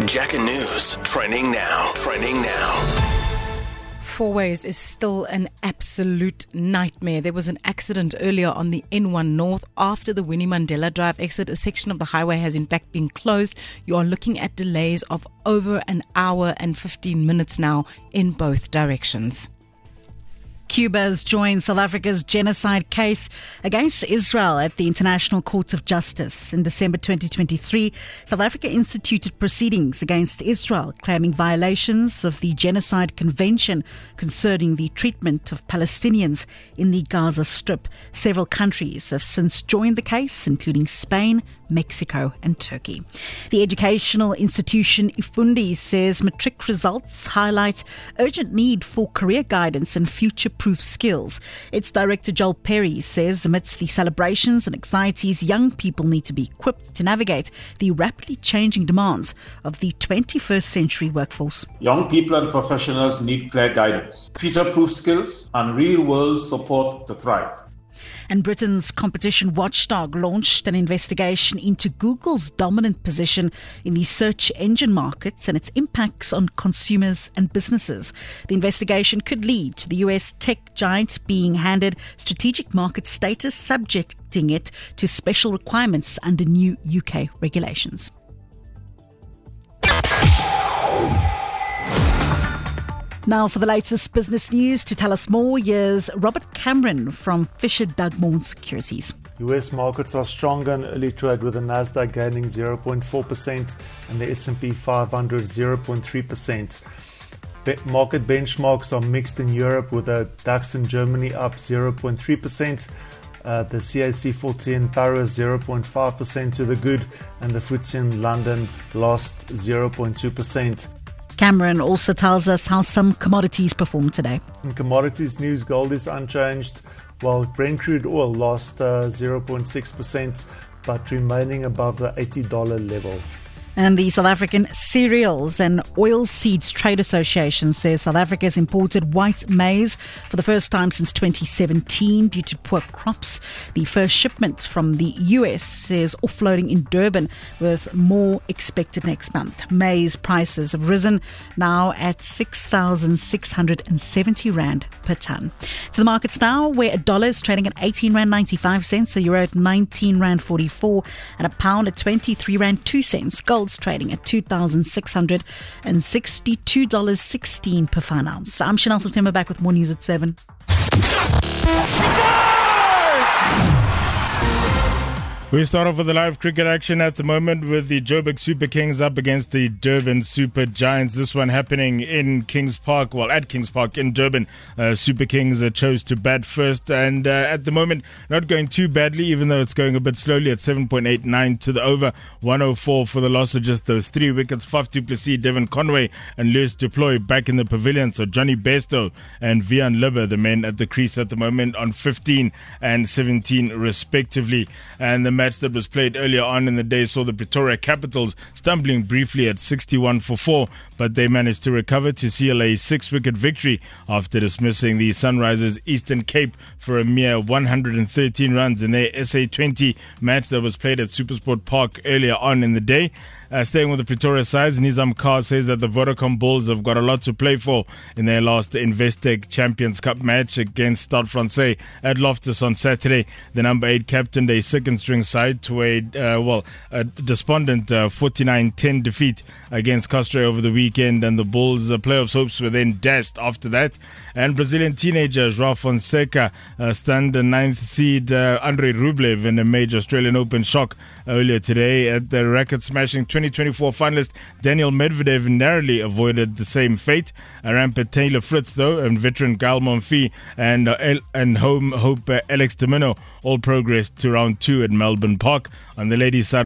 Jacka News, trending now. Fourways is still an absolute nightmare. There was an accident earlier on the N1 North after the Winnie Mandela Drive exit. A section of the highway has in fact been closed. You are looking at delays of over an hour and 15 minutes now in both directions. Cuba has joined South Africa's genocide case against Israel at the International Court of Justice. In December 2023, South Africa instituted proceedings against Israel, claiming violations of the Genocide Convention concerning the treatment of Palestinians in the Gaza Strip. Several countries have since joined the case, including Spain, Mexico and Turkey. The educational institution Ifundi says matric results highlight urgent need for career guidance and future-proof skills. Its director Joel Perry says amidst the celebrations and anxieties, young people need to be equipped to navigate the rapidly changing demands of the 21st century workforce. Young people and professionals need clear guidance, future-proof skills and real-world support to thrive. And Britain's competition watchdog launched an investigation into Google's dominant position in the search engine markets and its impacts on consumers and businesses. The investigation could lead to the US tech giant being handed strategic market status, subjecting it to special requirements under new UK regulations. Now for the latest business news, to tell us more, here's Robert Cameron from Fisher Dugmore Securities. US markets are stronger in early trade, with the Nasdaq gaining 0.4% and the S&P 500 0.3%. Market benchmarks are mixed in Europe, with the DAX in Germany up 0.3%. The CAC 40 in Paris 0.5% to the good, and the FTSE in London lost 0.2%. Cameron also tells us how some commodities performed today. In commodities news, gold is unchanged, while Brent crude oil lost 0.6%, but remaining above the $80 level. And the South African Cereals and Oilseeds Trade Association says South Africa has imported white maize for the first time since 2017 due to poor crops. The first shipment from the US is offloading in Durban, with more expected next month. Maize prices have risen, now at 6,670 Rand per tonne. To the markets now, where a dollar is trading at 18 Rand 95 cents, a euro at 19 Rand 44, and a pound at 23 Rand 2 cents. Gold's trading at $2,662.16 per fine ounce. I'm Chanel September, back with more news at 7. We start off with the live cricket action at the moment, with the Joburg Super Kings up against the Durban Super Giants. This one happening in Kings Park, at Kings Park in Durban. Super Kings chose to bat first, and at the moment not going too badly, even though it's going a bit slowly at 7.89 to the over. 104 for the loss of just those 3 wickets. Faf du Plessis, Devon Conway and Lewis Deploy back in the pavilion. So Johnny Bairstow and Vian Libber, the men at the crease at the moment, on 15 and 17 respectively. And the match that was played earlier on in the day saw the Pretoria Capitals stumbling briefly at 61 for 4, but they managed to recover to seal a 6-wicket victory after dismissing the Sunrisers Eastern Cape for a mere 113 runs in their SA20 match that was played at SuperSport Park earlier on in the day. Staying with the Pretoria sides, Nizam Carr says that the Vodacom Bulls have got a lot to play for in their last Investec Champions Cup match against Stade Francais at Loftus on Saturday. The number 8 captained a second-string side to a despondent 49-10 defeat against Castres over the weekend, and the Bulls' playoffs hopes were then dashed after that. And Brazilian teenager João Fonseca stunned the 9th seed Andrei Rublev in a major Australian Open shock earlier today. At the record-smashing 2024 finalist Daniel Medvedev narrowly avoided the same fate. Rampant Taylor Fritz, though, and veteran Gael Monfils and home hope Alex de Minaur all progressed to round 2 at Melbourne Park. On the ladies' side,